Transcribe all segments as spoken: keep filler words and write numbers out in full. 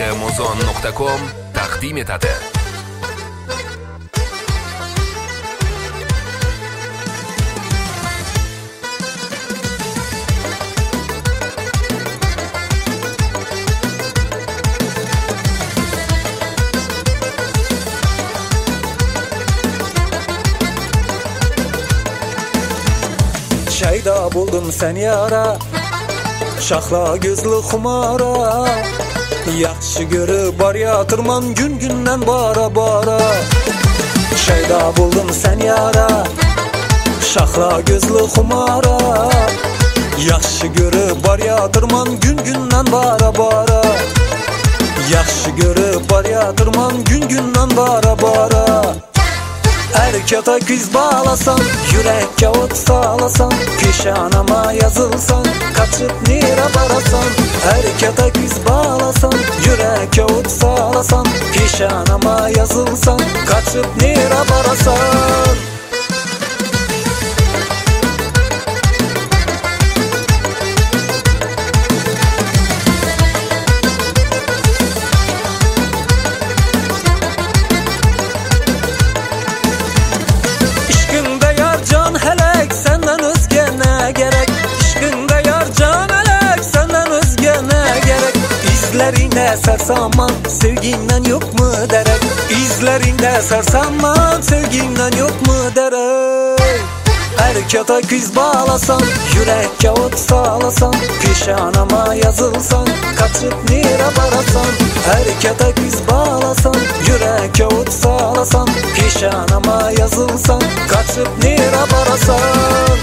nuqta amazon nuqta com taqdim etadi. Şeyda buldum sen yara, şahla gözlü xumara. Yaxşı görüp bar yatırman gün gündən bara bara. Şeyda buldum sen yara, şahla gözlü xumara. Yaxşı görüp bar yatırman gün gündən bara bara. Yaxşı görüp bar yatırman gün gündən bara bara. Erkete kız bağlasan, yürekke ot sağlasan, pişanama yazılsan, kaçıp nire barasan. Erkete kız bağlasan, yürekke ot sağlasan, pişanama yazılsan, kaçıp nire barasan. İzlerinde sarsaman sevginden yok mu derek. İzlerinde sarsaman sevginden yok mu derek. Erkete kız bağlasan, yürekke ot sağlasan, pişanama yazılsan, kaçıp nire barasan. Erkete kız bağlasan, yürekke ot sağlasan, pişanama yazılsan, kaçıp nire barasan.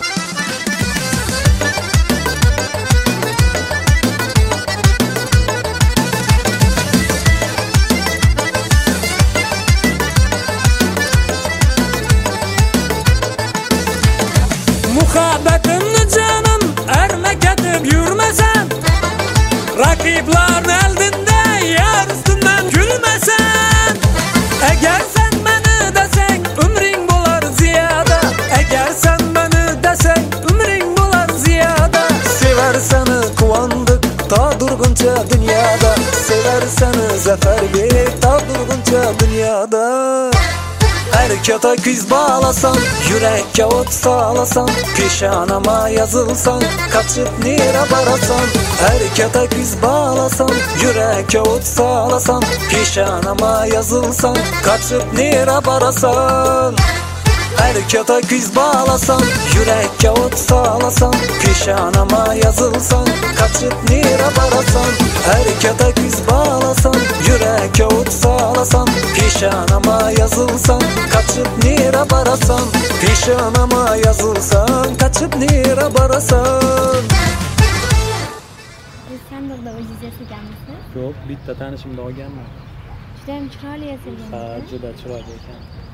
Muhabbetimni canım ermek edip yürmesen, rakipların eldinde yer üstünden gülmesen. Eğer sen beni desen ömrin bular ziyade. Eğer sen beni desen ömrin bular ziyade. Severseni kuvandık ta durgunca dünyada. Severseni zafer bir ta durgunca dünyada. Erkete kız bağlasan, yürekke ot sağlasan, pişanama yazılsan, kaçıp nire barasan. Erkete kız bağlasan, yürekke ot sağlasan, pişanama yazılsan, kaçıp nire barasan. Erkete kız bağlasan, yürekke ot sağlasan, pişanama yazılsan, kaçıp nire barasan. Erkete kız bağlasan, yürekke ot sağlasan, pişanama yazılsan, kaçıp nire barasan. Pişanama yazılsan, kaçıp nire barasan. Sen de burada o'zingiz yasaganmisiz? Yo'q, bitta tanishimni olganman. Juda ham chiroyli yasalgan. Ha, juda chiroyli ekan.